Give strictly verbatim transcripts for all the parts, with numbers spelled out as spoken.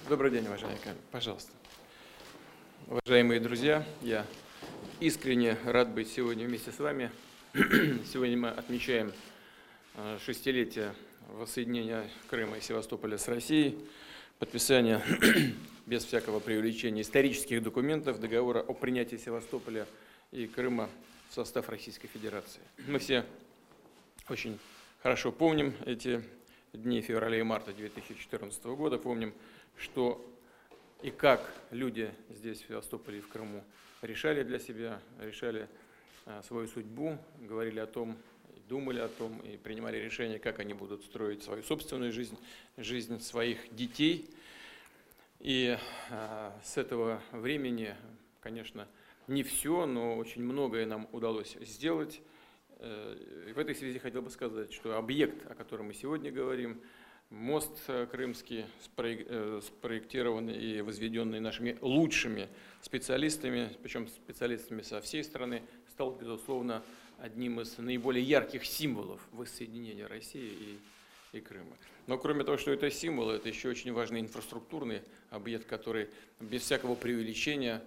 Добрый день, уважаемые коллеги. Пожалуйста. Уважаемые друзья, я искренне рад быть сегодня вместе с вами. Сегодня мы отмечаем шестилетие воссоединения Крыма и Севастополя с Россией, подписание без всякого преувеличения исторических документов договора о принятии Севастополя и Крыма в состав Российской Федерации. Мы все очень хорошо помним эти дни февраля и марта две тысячи четырнадцатого года, помним, что и как люди здесь, в Севастополе и в Крыму, решали для себя, решали а, свою судьбу, говорили о том, думали о том и принимали решения, как они будут строить свою собственную жизнь, жизнь своих детей. И а, с этого времени, конечно, не все, но очень многое нам удалось сделать. И в этой связи хотел бы сказать, что объект, о котором мы сегодня говорим, мост крымский, спроектированный и возведенный нашими лучшими специалистами, причем специалистами со всей страны, стал, безусловно, одним из наиболее ярких символов воссоединения России и, и Крыма. Но кроме того, что это символ, это еще очень важный инфраструктурный объект, который без всякого преувеличения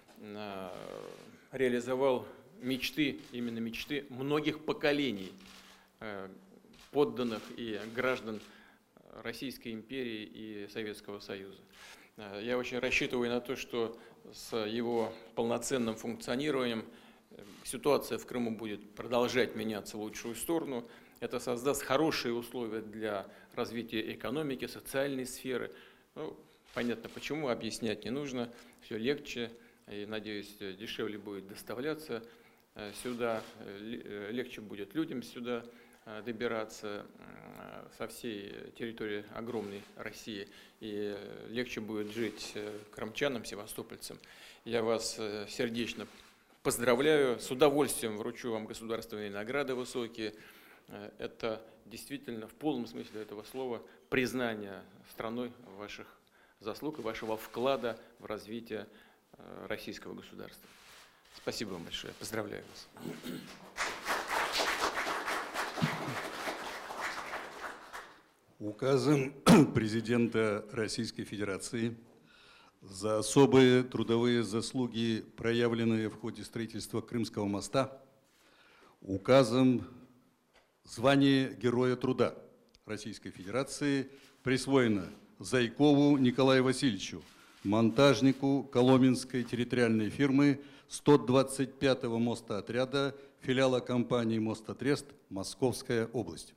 реализовал мечты, именно мечты многих поколений подданных и граждан Российской империи и Советского Союза. Я очень рассчитываю на то, что с его полноценным функционированием ситуация в Крыму будет продолжать меняться в лучшую сторону. Это создаст хорошие условия для развития экономики, социальной сферы. Ну, понятно, почему, объяснять не нужно, все легче и, надеюсь, дешевле будет доставляться сюда, легче будет людям сюда добираться со всей территории огромной России, и легче будет жить крымчанам, севастопольцам. Я вас сердечно поздравляю, с удовольствием вручу вам государственные награды высокие. Это действительно в полном смысле этого слова признание страной ваших заслуг и вашего вклада в развитие российского государства. Спасибо вам большое. Поздравляю вас. Указом президента Российской Федерации за особые трудовые заслуги, проявленные в ходе строительства Крымского моста, указом звание Героя труда Российской Федерации присвоено Зайкову Николаю Васильевичу, монтажнику Коломенской территориальной фирмы сто двадцать пятого мостоотряда филиала компании «Мостотрест», Московская область.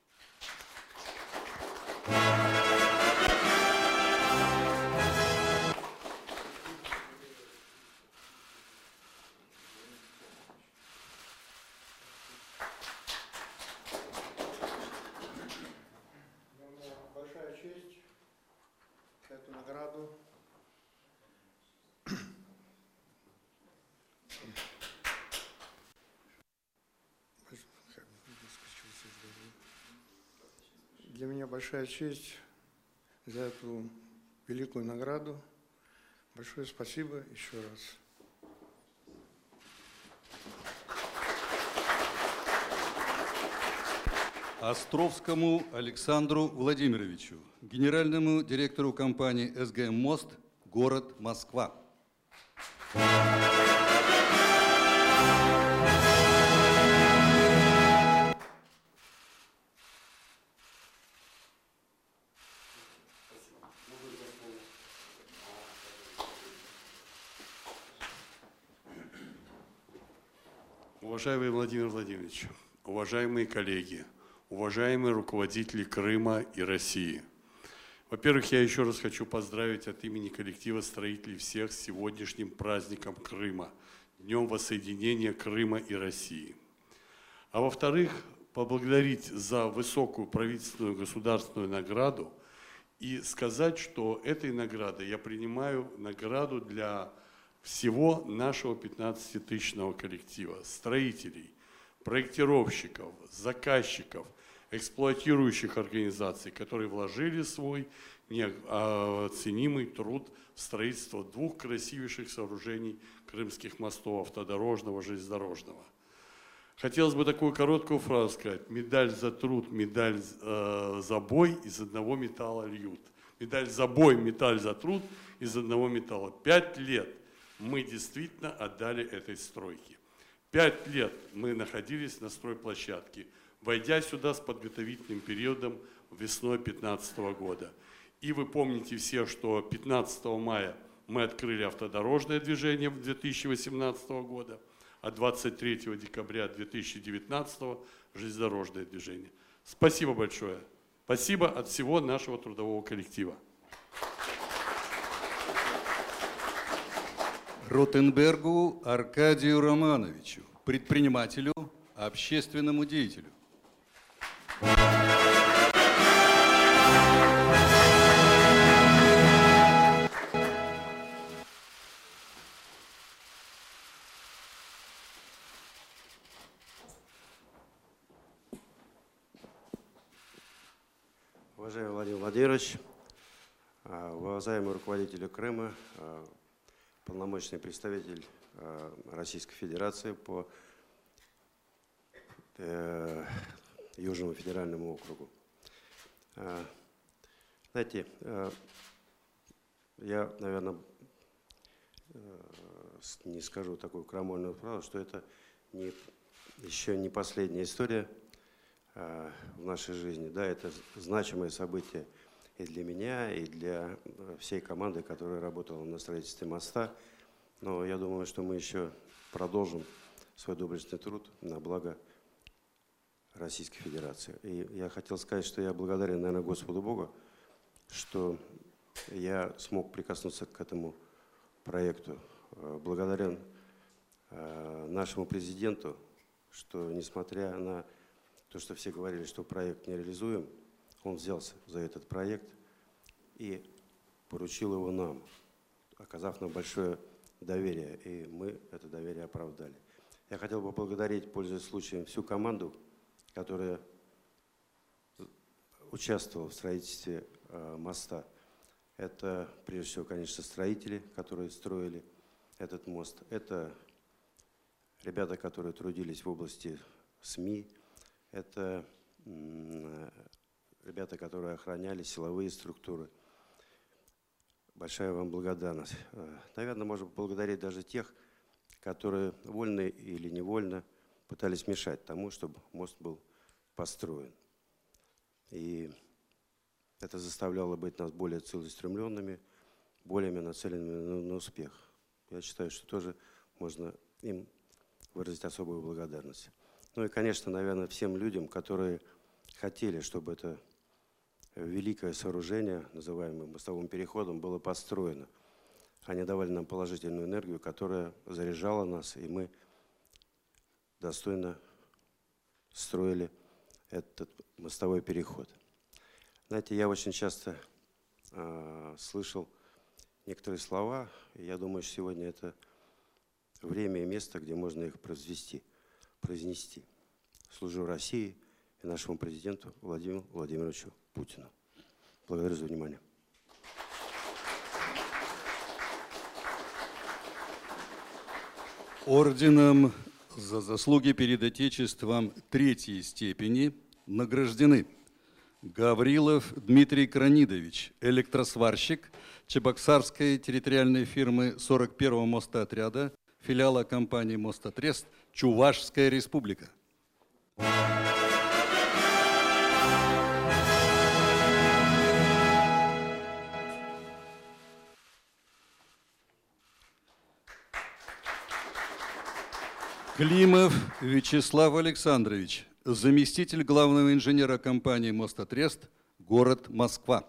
Большая честь эту награду Для меня большая честь за эту великую награду. Большое спасибо еще раз. Островскому Александру Владимировичу, генеральному директору компании «СГМ Мост», город Москва. Уважаемый Владимир Владимирович, уважаемые коллеги, уважаемые руководители Крыма и России. Во-первых, я еще раз хочу поздравить от имени коллектива строителей всех с сегодняшним праздником Крыма, Днем воссоединения Крыма и России. А во-вторых, поблагодарить за высокую правительственную государственную награду и сказать, что этой наградой я принимаю награду для всего нашего пятнадцатитысячного коллектива, строителей, проектировщиков, заказчиков, эксплуатирующих организаций, которые вложили свой неоценимый труд в строительство двух красивейших сооружений крымских мостов, автодорожного, железнодорожного. Хотелось бы такую короткую фразу сказать: медаль за труд, медаль э, за бой, из одного металла льют. Медаль за бой, медаль за труд из одного металла. Пять лет мы действительно отдали этой стройке. Пять лет мы находились на стройплощадке, войдя сюда с подготовительным периодом весной две тысячи пятнадцатого года. И вы помните все, что пятнадцатого мая мы открыли автодорожное движение две тысячи восемнадцатого года, а двадцать третьего декабря две тысячи девятнадцатого железнодорожное движение. Спасибо большое. Спасибо от всего нашего трудового коллектива. Ротенбергу Аркадию Романовичу, предпринимателю, общественному деятелю. Уважаемый Владимир Владимирович, уважаемые руководители Крыма, полномочный представитель Российской Федерации по Южному федеральному округу. Знаете, я, наверное, не скажу такую крамольную фразу, что это не, еще не последняя история в нашей жизни. Да, это значимое событие и для меня, и для всей команды, которая работала на строительстве моста. Но я думаю, что мы еще продолжим свой доблестный труд на благо Российской Федерации. И я хотел сказать, что я благодарен, наверное, Господу Богу, что я смог прикоснуться к этому проекту. Благодарен нашему президенту, что, несмотря на то, что все говорили, что проект нереализуем, он взялся за этот проект и поручил его нам, оказав нам большое доверие, и мы это доверие оправдали. Я хотел бы поблагодарить, пользуясь случаем, всю команду, которая участвовала в строительстве э, моста. Это, прежде всего, конечно, строители, которые строили этот мост. Это ребята, которые трудились в области СМИ. Это ребята, которые охраняли силовые структуры. Большая вам благодарность. Наверное, можно поблагодарить даже тех, которые вольно или невольно пытались мешать тому, чтобы мост был построен. И это заставляло быть нас более целеустремленными, более нацеленными на успех. Я считаю, что тоже можно им выразить особую благодарность. Ну и, конечно, наверное, всем людям, которые хотели, чтобы это великое сооружение, называемое мостовым переходом, было построено. Они давали нам положительную энергию, которая заряжала нас, и мы достойно строили этот мостовой переход. Знаете, я очень часто э, слышал некоторые слова, и я думаю, что сегодня это время и место, где можно их произвести. произнести. Служу России и нашему президенту Владимиру Владимировичу Путину. Благодарю за внимание. Орденом за заслуги перед Отечеством третьей степени награждены Гаврилов Дмитрий Кранидович, электросварщик Чебоксарской территориальной фирмы сорок первого мостоотряда, филиала компании «Мостотрест», Чувашская республика. Климов Вячеслав Александрович, заместитель главного инженера компании «Мостотрест», город Москва.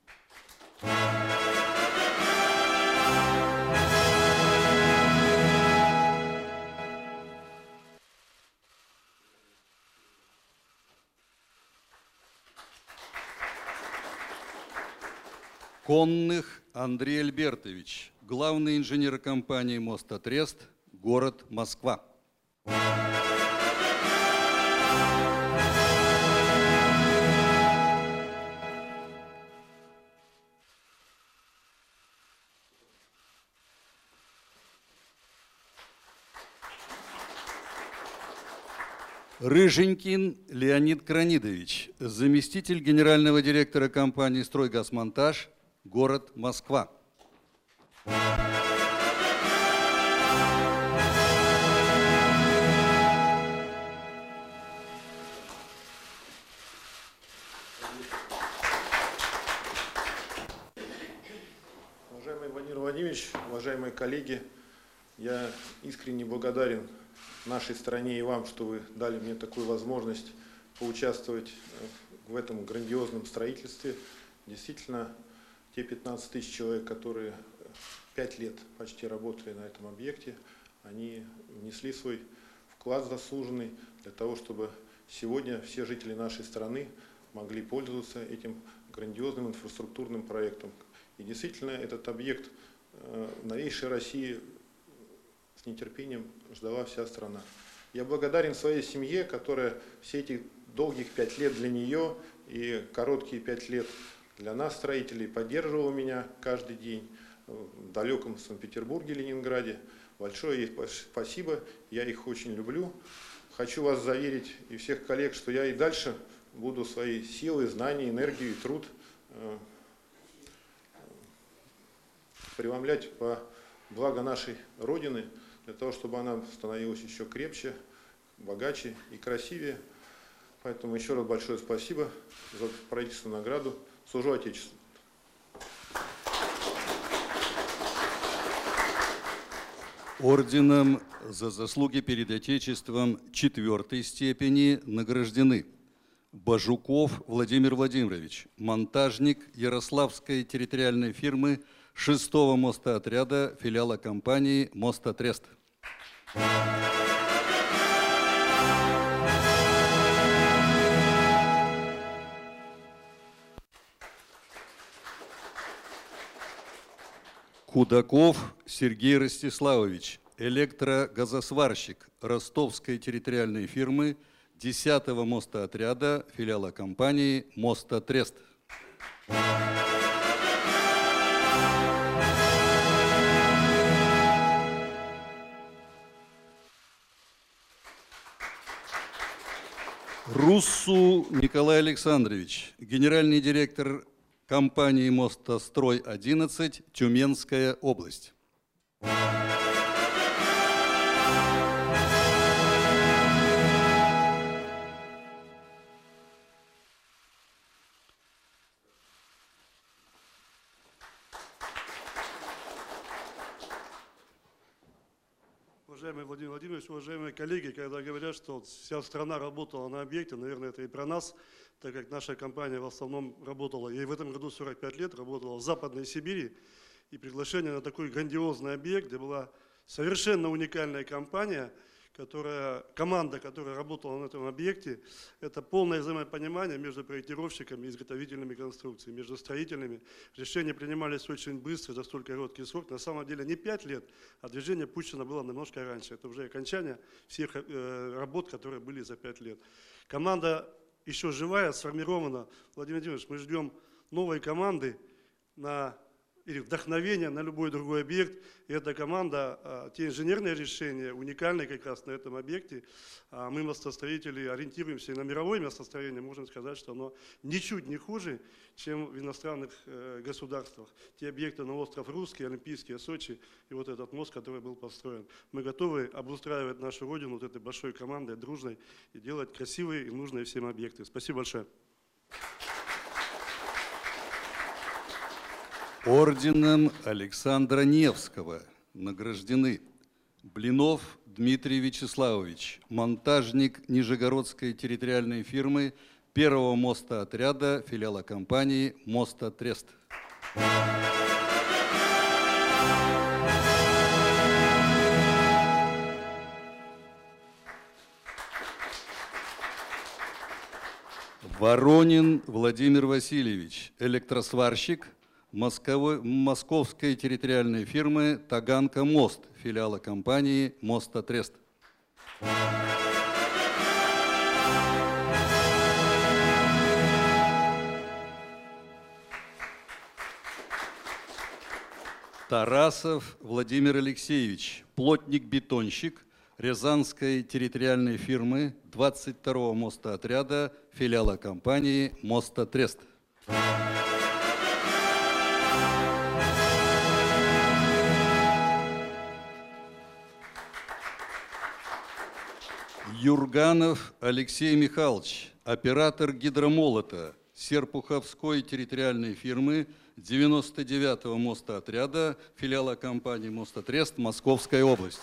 Конных Андрей Альбертович, главный инженер компании «Мостотрест», город Москва. Рыженькин Леонид Кранидович, заместитель генерального директора компании «Стройгазмонтаж», город Москва. Уважаемый Владимир Владимирович, уважаемые коллеги, я искренне благодарен нашей стране и вам, что вы дали мне такую возможность поучаствовать в этом грандиозном строительстве. Действительно, те пятнадцать тысяч человек, которые пять лет почти работали на этом объекте, они внесли свой вклад заслуженный для того, чтобы сегодня все жители нашей страны могли пользоваться этим грандиозным инфраструктурным проектом. И действительно, этот объект в новейшей России с нетерпением ждала вся страна. Я благодарен своей семье, которая все эти долгих пять лет для нее и короткие пять лет для нас, строителей, поддерживала меня каждый день в далеком Санкт-Петербурге, Ленинграде. Большое ей спасибо, я их очень люблю. Хочу вас заверить и всех коллег, что я и дальше буду свои силы, знания, энергию и труд преломлять по благо нашей Родины, для того, чтобы она становилась еще крепче, богаче и красивее. Поэтому еще раз большое спасибо за правительственную награду. Служу Отечеству. Орденом за заслуги перед Отечеством четвертой степени награждены Бажуков Владимир Владимирович, монтажник Ярославской территориальной фирмы шестого мостоотряда филиала компании «Мостотрест». Кудаков Сергей Ростиславович, электрогазосварщик Ростовской территориальной фирмы десятого мостоотряда филиала компании «Мостотрест». Руссу Николай Александрович, генеральный директор компании «Мостострой-одиннадцать», Тюменская область. Уважаемый Владимир Владимирович, уважаемые коллеги, когда говорят, что вся страна работала на объекте, наверное, это и про нас, так как наша компания в основном работала, и в этом году сорок пять лет работала в Западной Сибири, и приглашение на такой грандиозный объект, где была совершенно уникальная компания, которая, команда, которая работала на этом объекте, это полное взаимопонимание между проектировщиками и изготовительными конструкциями, между строительными. Решения принимались очень быстро, за столь короткий срок. На самом деле не пять лет, а движение пущено было немножко раньше. Это уже окончание всех э, работ, которые были за пять лет. Команда еще живая, сформирована. Владимир Владимирович, мы ждем новой команды на... или вдохновение на любой другой объект. И эта команда, те инженерные решения, уникальные как раз на этом объекте. Мы, мостостроители, ориентируемся и на мировое местостроение, можем сказать, что оно ничуть не хуже, чем в иностранных государствах. Те объекты на остров Русский, Олимпийский, Сочи и вот этот мост, который был построен. Мы готовы обустраивать нашу родину вот этой большой командой, дружной, и делать красивые и нужные всем объекты. Спасибо большое. Орденом Александра Невского награждены Блинов Дмитрий Вячеславович, монтажник Нижегородской территориальной фирмы первого мостоотряда филиала компании «Мостотрест». Воронин Владимир Васильевич, электросварщик Московой, Московской территориальной фирмы «Таганка Мост», филиала компании «Мостотрест». Тарасов Владимир Алексеевич, плотник-бетонщик Рязанской территориальной фирмы двадцать второго мостоотряда филиала компании «Мостотрест». Юрганов Алексей Михайлович, оператор гидромолота Серпуховской территориальной фирмы девяносто девятого мостоотряда, филиала компании «Мостотрест», Московская область.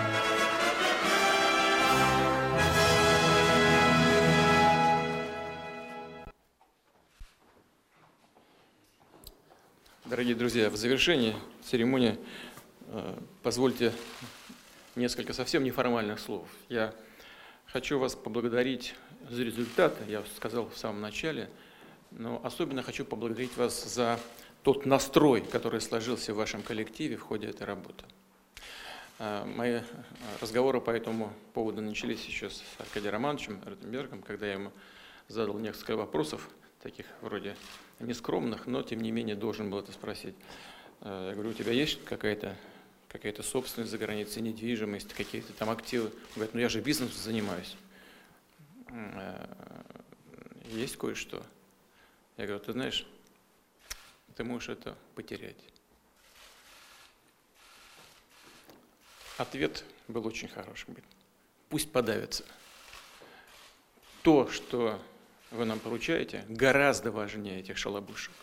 Дорогие друзья, в завершении церемонии э, позвольте несколько совсем неформальных слов. Я хочу вас поблагодарить за результаты, я сказал в самом начале, но особенно хочу поблагодарить вас за тот настрой, который сложился в вашем коллективе в ходе этой работы. Э, мои разговоры по этому поводу начались еще с Аркадием Романовичем Ротенбергом, когда я ему задал несколько вопросов, таких вроде нескромных, но тем не менее должен был это спросить. Я говорю, у тебя есть какая-то какая-то собственность за границей, недвижимость, какие-то там активы? Он говорит, ну я же бизнесом занимаюсь. Есть кое-что. Я говорю, ты знаешь, ты можешь это потерять. Ответ был очень хороший. Пусть подавится. То, что вы нам поручаете, гораздо важнее этих шалобушек.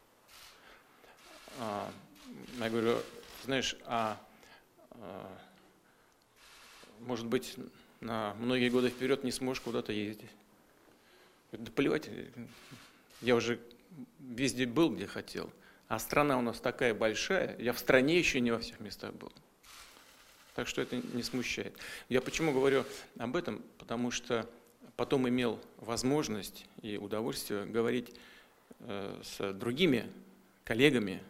А, я говорю, знаешь, а, а может быть, на многие годы вперед не сможешь куда-то ездить? Да плевать, я уже везде был, где хотел, а страна у нас такая большая, я в стране еще не во всех местах был. Так что это не смущает. Я почему говорю об этом? Потому что потом имел возможность и удовольствие говорить э, с другими коллегами,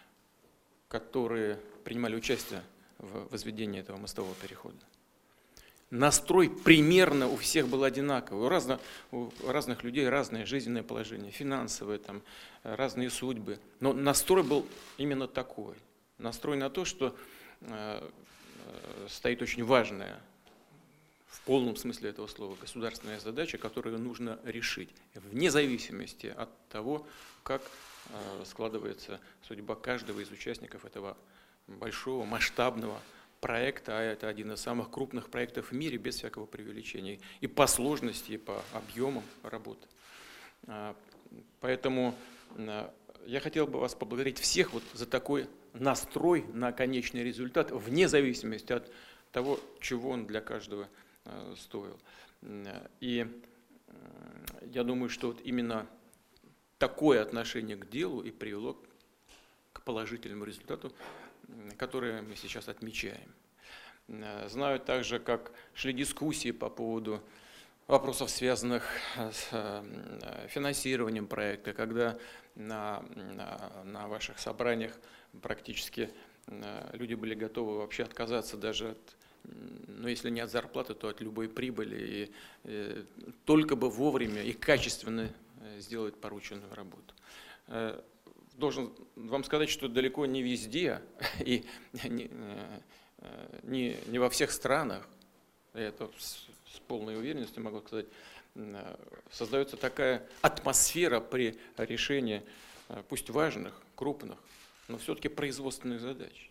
которые принимали участие в возведении этого мостового перехода. Настрой примерно у всех был одинаковый. У, разно, у разных людей разное жизненное положение, финансовое, там, разные судьбы. Но настрой был именно такой. Настрой на то, что э, э, стоит очень важная, в полном смысле этого слова, государственная задача, которую нужно решить, вне зависимости от того, как э, складывается судьба каждого из участников этого большого, масштабного проекта, а это один из самых крупных проектов в мире, без всякого преувеличения, и по сложности, и по объемам работы. Поэтому я хотел бы вас поблагодарить всех вот за такой настрой на конечный результат, вне зависимости от того, чего он для каждого стоил. И я думаю, что вот именно такое отношение к делу и привело к положительному результату, который мы сейчас отмечаем. Знаю также, как шли дискуссии по поводу вопросов, связанных с финансированием проекта, когда на, на, на ваших собраниях практически люди были готовы вообще отказаться даже от, ну, если не от зарплаты, то от любой прибыли, и, и только бы вовремя и качественно сделать порученную работу. Должен вам сказать, что далеко не везде и не, не, не во всех странах, это с, с полной уверенностью могу сказать, создается такая атмосфера при решении, пусть важных, крупных, но все-таки производственных задач.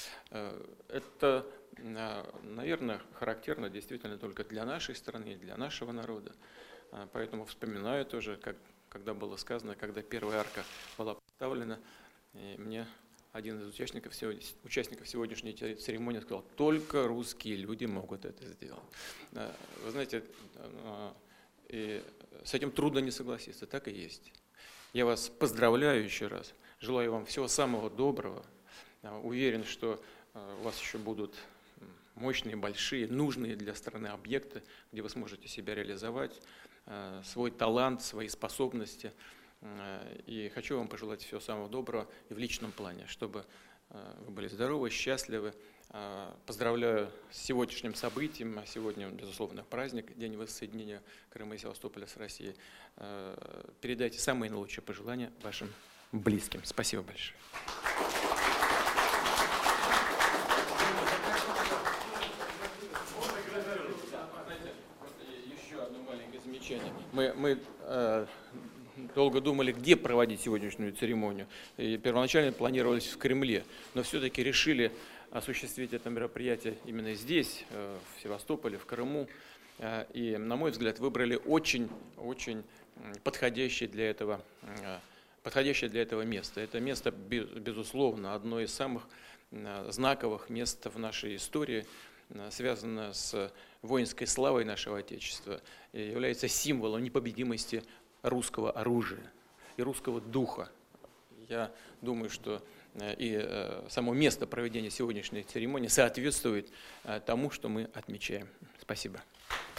Это, наверное, характерно действительно только для нашей страны, для нашего народа. Поэтому вспоминаю тоже, как, когда было сказано, когда первая арка была поставлена, и мне один из участников, участников сегодняшней церемонии сказал, только русские люди могут это сделать. Вы знаете, и с этим трудно не согласиться, так и есть. Я вас поздравляю еще раз, желаю вам всего самого доброго. Уверен, что у вас еще будут мощные, большие, нужные для страны объекты, где вы сможете себя реализовать, свой талант, свои способности. И хочу вам пожелать всего самого доброго и в личном плане, чтобы вы были здоровы, счастливы. Поздравляю с сегодняшним событием. Сегодня, безусловно, праздник, День воссоединения Крыма и Севастополя с Россией. Передайте самые наилучшие пожелания вашим близким. Спасибо большое. Еще одно маленькое замечание. Мы, мы э, долго думали, где проводить сегодняшнюю церемонию. И первоначально планировалось в Кремле, но все-таки решили осуществить это мероприятие именно здесь, в Севастополе, в Крыму. И, на мой взгляд, выбрали очень, очень подходящее для этого, подходящее для этого место. Это место, безусловно, одно из самых знаковых мест в нашей истории, связано с воинской славой нашего Отечества, и является символом непобедимости русского оружия и русского духа. Я думаю, что и само место проведения сегодняшней церемонии соответствует тому, что мы отмечаем. Спасибо.